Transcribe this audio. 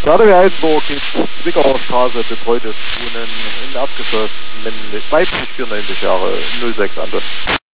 Radeweg Eisenburg, Zwickauer Straße, betreutes Wohnen in Erzgeschoss, männlich, weiblich 94 Jahre, 06 Ante.